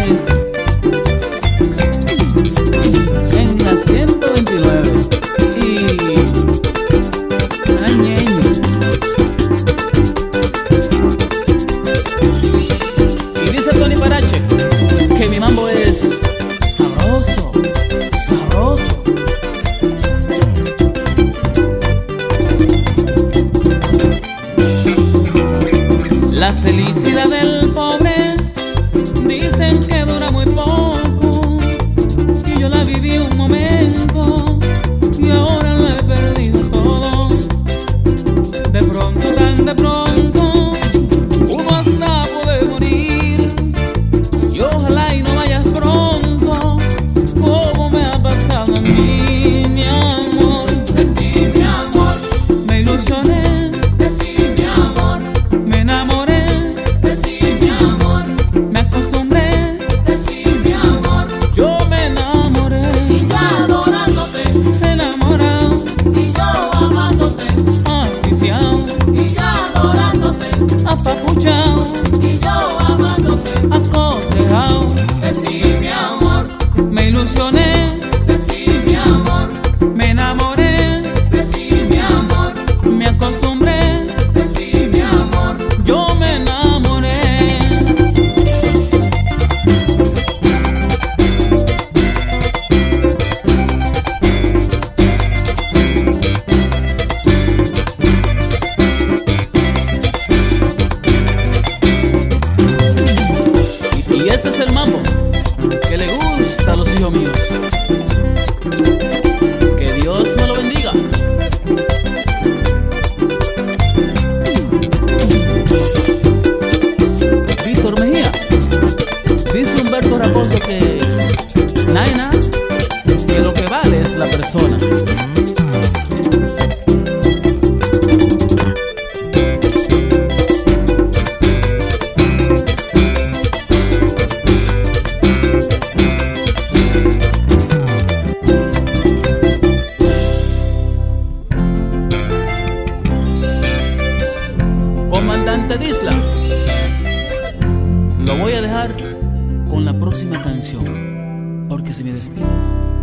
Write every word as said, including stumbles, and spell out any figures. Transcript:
seis en la ciento veintinueve y Añeño. Y dice Tony Parache que mi mambo es sabroso, sabroso. La felicidad del pobre dicen que dura muy poco, y yo la viví un momento y ahora lo he perdido todo. De pronto, tan de pronto, uno hasta puede morir, y ojalá y no vayas pronto, como me ha pasado a mí, mi amor. De ti, mi amor, Me ilusioné, de ti, mi amor, me enamoré, de ti, mi amor, me acostumbré, de ti, mi amor. yo me enamoré, Y yo adorándote, enamorado, y yo amándote, asfixiado, y yo adorándote, apapuchado, y yo amándote. acotejado. De ti, mi amor, Me ilusioné, de ti, mi amor, me enamoré, de ti, mi amor, me acostumbré, de ti, mi amor. yo me enamoré. Y este es el mambo que le gusta a los hijos míos. Que Dios me lo bendiga. Víctor Mejía dice Humberto Raposo que Naina, que lo que vale es la persona. Comandante Disla, lo voy a dejar con la próxima canción, porque se me despido.